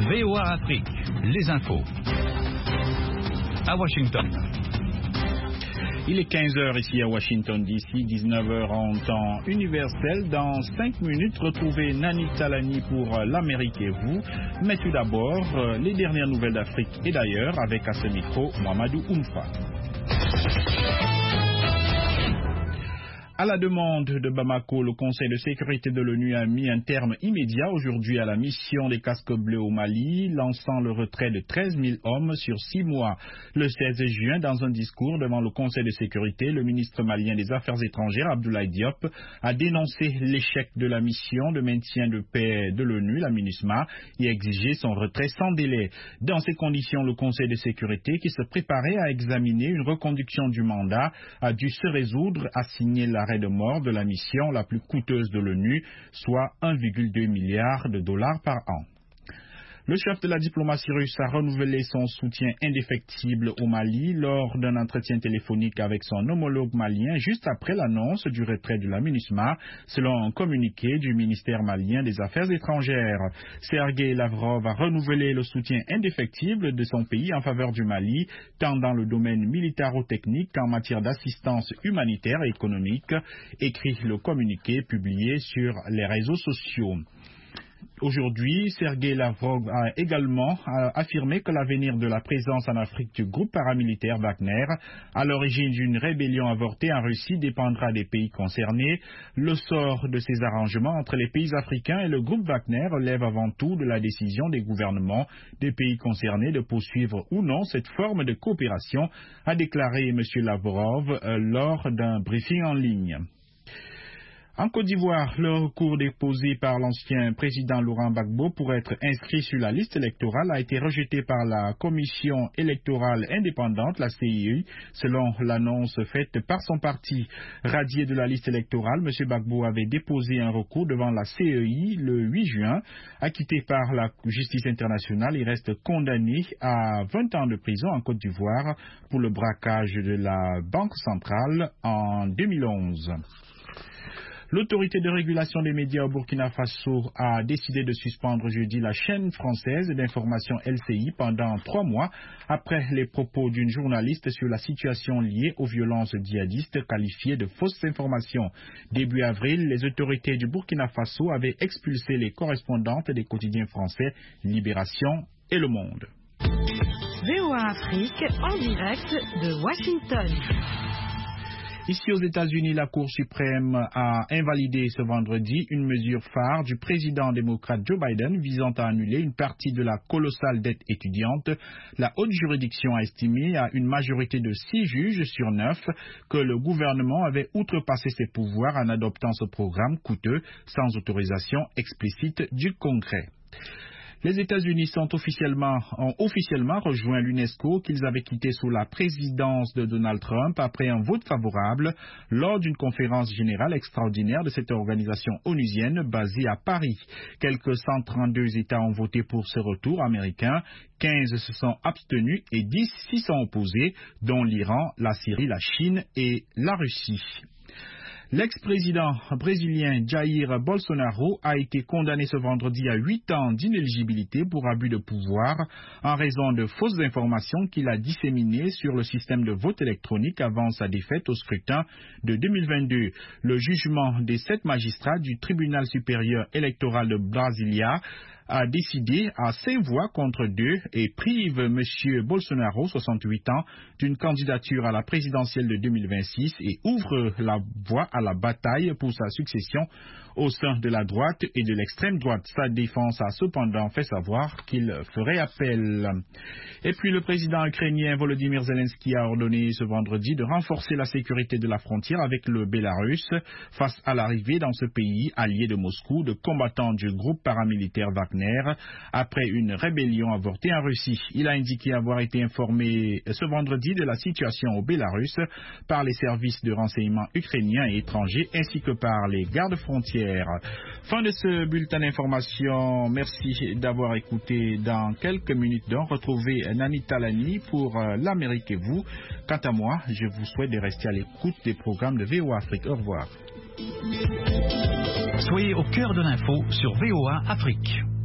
VOA Afrique, les infos. À Washington. Il est 15h ici à Washington DC, 19h en temps universel. Dans 5 minutes, retrouvez Nani Talani pour l'Amérique et vous. Mais tout d'abord, les dernières nouvelles d'Afrique et d'ailleurs avec à ce micro, Mamadou Oumfa. À la demande de Bamako, le Conseil de sécurité de l'ONU a mis un terme immédiat aujourd'hui à la mission des casques bleus au Mali, lançant le retrait de 13 000 hommes sur 6 mois. Le 16 juin, dans un discours devant le Conseil de sécurité, le ministre malien des Affaires étrangères, Abdoulaye Diop, a dénoncé l'échec de la mission de maintien de paix de l'ONU, la MINUSMA, et exigé son retrait sans délai. Dans ces conditions, le Conseil de sécurité, qui se préparait à examiner une reconduction du mandat, a dû se résoudre à signer l'arrêt de mort de la mission la plus coûteuse de l'ONU, soit 1,2 milliard de dollars par an. Le chef de la diplomatie russe a renouvelé son soutien indéfectible au Mali lors d'un entretien téléphonique avec son homologue malien juste après l'annonce du retrait de la MINUSMA, selon un communiqué du ministère malien des Affaires étrangères. Sergueï Lavrov a renouvelé le soutien indéfectible de son pays en faveur du Mali, tant dans le domaine militaro-technique qu'en matière d'assistance humanitaire et économique, écrit le communiqué publié sur les réseaux sociaux. Aujourd'hui, Sergueï Lavrov a également affirmé que l'avenir de la présence en Afrique du groupe paramilitaire Wagner, à l'origine d'une rébellion avortée en Russie, dépendra des pays concernés. Le sort de ces arrangements entre les pays africains et le groupe Wagner relève avant tout de la décision des gouvernements des pays concernés de poursuivre ou non cette forme de coopération, a déclaré M. Lavrov lors d'un briefing en ligne. En Côte d'Ivoire, le recours déposé par l'ancien président Laurent Gbagbo pour être inscrit sur la liste électorale a été rejeté par la Commission électorale indépendante, la CEI, selon l'annonce faite par son parti. Radié de la liste électorale, M. Gbagbo avait déposé un recours devant la CEI le 8 juin. Acquitté par la justice internationale, il reste condamné à 20 ans de prison en Côte d'Ivoire pour le braquage de la Banque centrale en 2011. L'autorité de régulation des médias au Burkina Faso a décidé de suspendre jeudi la chaîne française d'information LCI pendant 3 mois après les propos d'une journaliste sur la situation liée aux violences djihadistes qualifiées de fausses informations. Début avril, les autorités du Burkina Faso avaient expulsé les correspondantes des quotidiens français Libération et Le Monde. VOA Afrique en direct de Washington. Ici aux États-Unis, la Cour suprême a invalidé ce vendredi une mesure phare du président démocrate Joe Biden visant à annuler une partie de la colossale dette étudiante. La haute juridiction a estimé à une majorité de 6 juges sur 9 que le gouvernement avait outrepassé ses pouvoirs en adoptant ce programme coûteux sans autorisation explicite du Congrès. Les États-Unis ont officiellement rejoint l'UNESCO qu'ils avaient quitté sous la présidence de Donald Trump après un vote favorable lors d'une conférence générale extraordinaire de cette organisation onusienne basée à Paris. Quelques 132 États ont voté pour ce retour américain, 15 se sont abstenus et 10 s'y sont opposés, dont l'Iran, la Syrie, la Chine et la Russie. L'ex-président brésilien Jair Bolsonaro a été condamné ce vendredi à 8 ans d'inéligibilité pour abus de pouvoir en raison de fausses informations qu'il a disséminées sur le système de vote électronique avant sa défaite au scrutin de 2022. Le jugement des 7 magistrats du tribunal supérieur électoral de Brasilia a décidé à 5 voix contre 2 et prive M. Bolsonaro, 68 ans, d'une candidature à la présidentielle de 2026 et ouvre la voie à la bataille pour sa succession au sein de la droite et de l'extrême droite. Sa défense a cependant fait savoir qu'il ferait appel. Et puis le président ukrainien Volodymyr Zelensky a ordonné ce vendredi de renforcer la sécurité de la frontière avec le Bélarus face à l'arrivée dans ce pays allié de Moscou de combattants du groupe paramilitaire Wagner après une rébellion avortée en Russie. Il a indiqué avoir été informé ce vendredi de la situation au Bélarus par les services de renseignement ukrainiens et étrangers ainsi que par les gardes-frontières. Fin de ce bulletin d'information. Merci d'avoir écouté. Dans quelques minutes, retrouvez Nani Talani pour l'Amérique et vous. Quant à moi, je vous souhaite de rester à l'écoute des programmes de VOA Afrique. Au revoir. Soyez au cœur de l'info sur VOA Afrique.